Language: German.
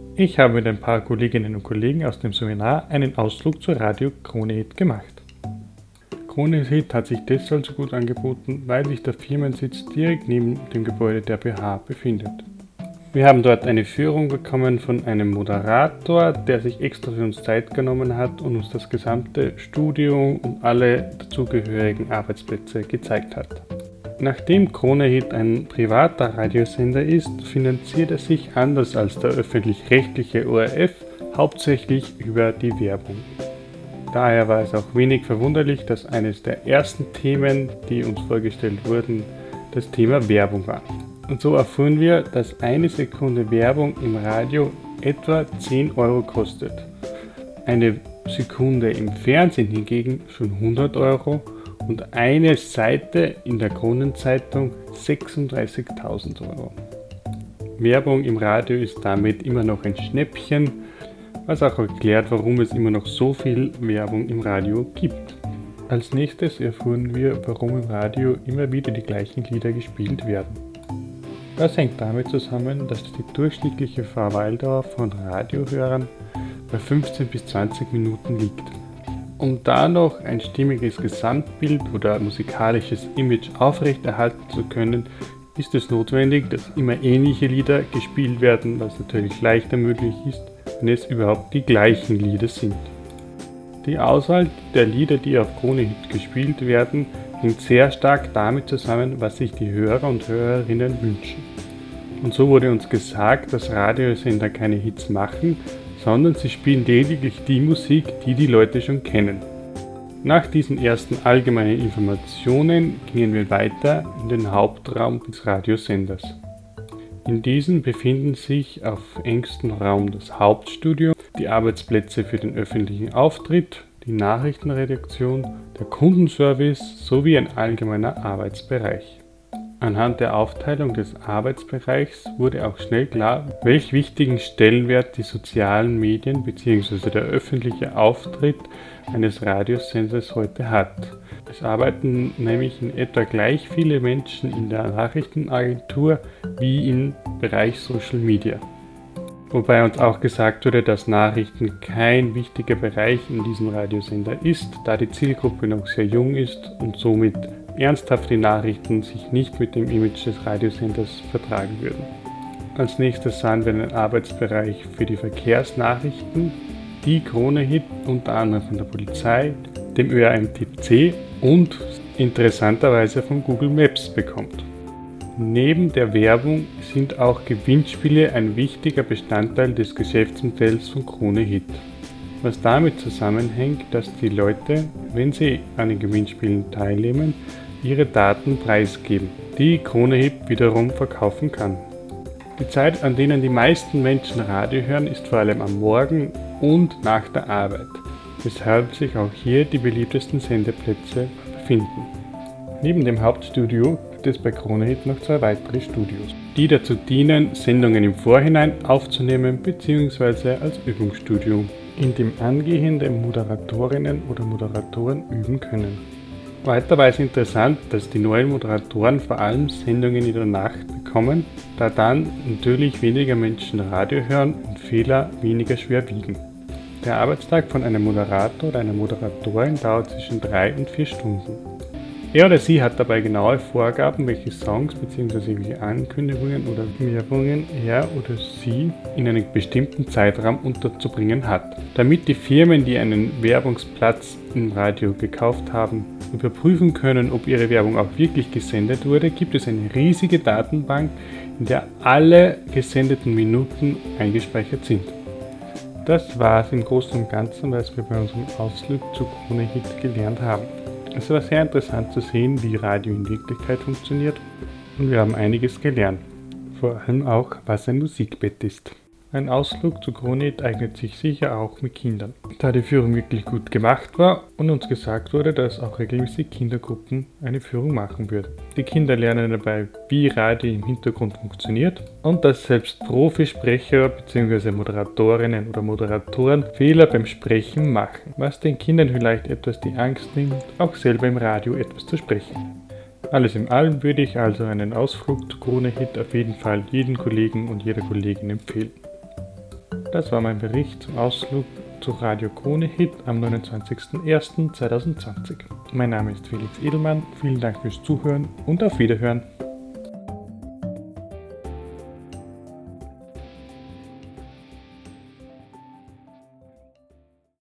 Ich habe mit ein paar Kolleginnen und Kollegen aus dem Seminar einen Ausflug zur Radio Krone Hit gemacht. Krone Hit hat sich deshalb so gut angeboten, weil sich der Firmensitz direkt neben dem Gebäude der BH befindet. Wir haben dort eine Führung bekommen von einem Moderator, der sich extra für uns Zeit genommen hat und uns das gesamte Studio und alle dazugehörigen Arbeitsplätze gezeigt hat. Nachdem Krone Hit ein privater Radiosender ist, finanziert er sich anders als der öffentlich-rechtliche ORF hauptsächlich über die Werbung. Daher war es auch wenig verwunderlich, dass eines der ersten Themen, die uns vorgestellt wurden, das Thema Werbung war. Und so erfuhren wir, dass eine Sekunde Werbung im Radio etwa 10 Euro kostet. Eine Sekunde im Fernsehen hingegen schon 100 Euro und eine Seite in der Kronenzeitung 36.000 Euro. Werbung im Radio ist damit immer noch ein Schnäppchen, was auch erklärt, warum es immer noch so viel Werbung im Radio gibt. Als nächstes erfuhren wir, warum im Radio immer wieder die gleichen Lieder gespielt werden. Das hängt damit zusammen, dass die durchschnittliche Verweildauer von Radiohörern bei 15 bis 20 Minuten liegt. Um da noch ein stimmiges Gesamtbild oder musikalisches Image aufrechterhalten zu können, ist es notwendig, dass immer ähnliche Lieder gespielt werden, was natürlich leichter möglich ist, wenn es überhaupt die gleichen Lieder sind. Die Auswahl der Lieder, die auf Krone Hit gespielt werden, hängt sehr stark damit zusammen, was sich die Hörer und Hörerinnen wünschen. Und so wurde uns gesagt, dass Radiosender keine Hits machen, sondern sie spielen lediglich die Musik, die die Leute schon kennen. Nach diesen ersten allgemeinen Informationen gingen wir weiter in den Hauptraum des Radiosenders. In diesem befinden sich auf engstem Raum das Hauptstudio, die Arbeitsplätze für den öffentlichen Auftritt, die Nachrichtenredaktion, der Kundenservice sowie ein allgemeiner Arbeitsbereich. Anhand der Aufteilung des Arbeitsbereichs wurde auch schnell klar, welch wichtigen Stellenwert die sozialen Medien bzw. der öffentliche Auftritt eines Radiosenders heute hat. Es arbeiten nämlich in etwa gleich viele Menschen in der Nachrichtenagentur wie im Bereich Social Media. Wobei uns auch gesagt wurde, dass Nachrichten kein wichtiger Bereich in diesem Radiosender ist, da die Zielgruppe noch sehr jung ist und somit ernsthafte Nachrichten sich nicht mit dem Image des Radiosenders vertragen würden. Als nächstes sahen wir einen Arbeitsbereich für die Verkehrsnachrichten, die Krone Hit unter anderem von der Polizei, dem ÖAMTC und interessanterweise von Google Maps bekommt. Neben der Werbung sind auch Gewinnspiele ein wichtiger Bestandteil des Geschäftsmodells von Krone Hit. Was damit zusammenhängt, dass die Leute, wenn sie an den Gewinnspielen teilnehmen, ihre Daten preisgeben, die Krone Hit wiederum verkaufen kann. Die Zeit, an denen die meisten Menschen Radio hören, ist vor allem am Morgen und nach der Arbeit, weshalb sich auch hier die beliebtesten Sendeplätze befinden. Neben dem Hauptstudio gibt es bei Krone Hit noch 2 weitere Studios, die dazu dienen, Sendungen im Vorhinein aufzunehmen bzw. als Übungsstudio, in dem angehende Moderatorinnen oder Moderatoren üben können. Weiter war es interessant, dass die neuen Moderatoren vor allem Sendungen in der Nacht bekommen, da dann natürlich weniger Menschen Radio hören und Fehler weniger schwer wiegen. Der Arbeitstag von einem Moderator oder einer Moderatorin dauert zwischen 3 und 4 Stunden. Er oder sie hat dabei genaue Vorgaben, welche Songs bzw. welche Ankündigungen oder Werbungen er oder sie in einem bestimmten Zeitraum unterzubringen hat. Damit die Firmen, die einen Werbungsplatz im Radio gekauft haben, überprüfen können, ob ihre Werbung auch wirklich gesendet wurde, gibt es eine riesige Datenbank, in der alle gesendeten Minuten eingespeichert sind. Das war es im Großen und Ganzen, was wir bei unserem Ausflug zu Krone Hit gelernt haben. Es war sehr interessant zu sehen, wie Radio in Wirklichkeit funktioniert und wir haben einiges gelernt, vor allem auch, was ein Musikbett ist. Ein Ausflug zu Krone Hit eignet sich sicher auch mit Kindern, da die Führung wirklich gut gemacht war und uns gesagt wurde, dass auch regelmäßig Kindergruppen eine Führung machen würden. Die Kinder lernen dabei, wie Radio im Hintergrund funktioniert und dass selbst Profisprecher bzw. Moderatorinnen oder Moderatoren Fehler beim Sprechen machen, was den Kindern vielleicht etwas die Angst nimmt, auch selber im Radio etwas zu sprechen. Alles in allem würde ich also einen Ausflug zu Krone Hit auf jeden Fall jedem Kollegen und jeder Kollegin empfehlen. Das war mein Bericht zum Ausflug zu Radio Krone Hit am 29.01.2020. Mein Name ist Felix Edelmann, vielen Dank fürs Zuhören und auf Wiederhören.